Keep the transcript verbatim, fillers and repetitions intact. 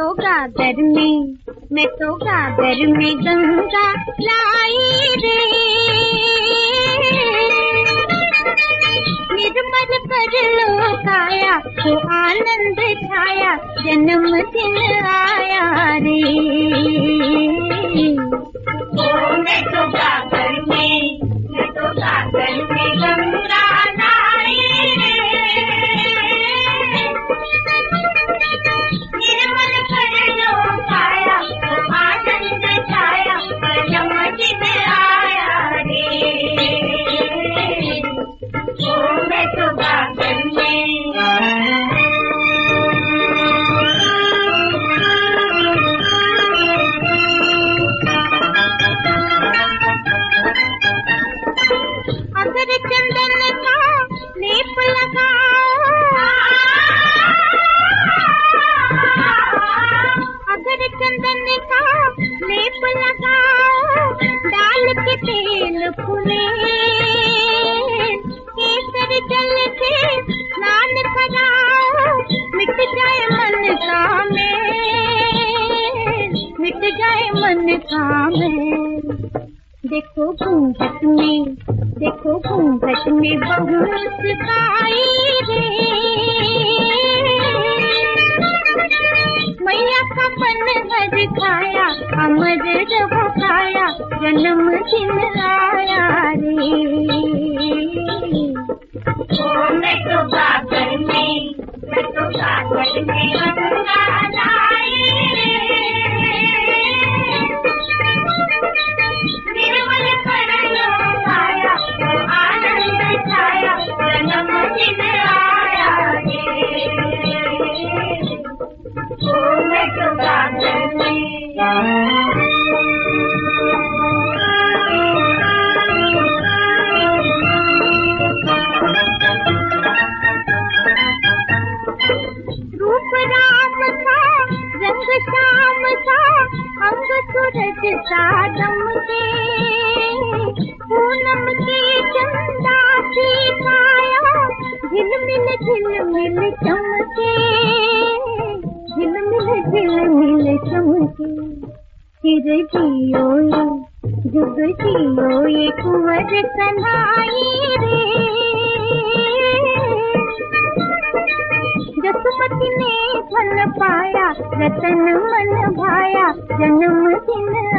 तो गागर में मैं तो गागर में गंगा लाई रे, निर्मल कर लो काया तो आनंद छाया, जन्मदिन आया रे। ओ मैं तो गागर में मैं तो गागर में गंगा लाई रे, निर्मल कर लो काया तो आनंद छाया, जन्मदिन आया रे। ओ मैं तो गागर में अगर चंदन का लेप लगाओ, अगर चंदन का लेप लगाओ, डाल के तेल खुले, केसर जल से स्नान कराओ, मिट जाए मन का मैल, मिट जाए मन का मैल। देखो घूंघट में देखो घूंघट में बहू मुस्काई रे, मैया का मन हर खाया, अमर रहो खाया, जन्मदिन आया रे। ओ मैं तो गागर में मैं तो गागर में गंगा लाई रे, निर्मल कर लो काया तो आनंद छाया, जन्मदिन आया रे। ओ मैं तो गागर में रूप राम था रंग श्याम था, अंग सूरज सा दमके, पूनम की चंदा सी काया, झिलमिल झिलमिल चमके, झिलमिल झिलमिल चमके। फिर जियो जुग जियो ये कुंवर कन्हाई रे, जसमती ने फल पाया, रतन मन भाया, जन्मदिन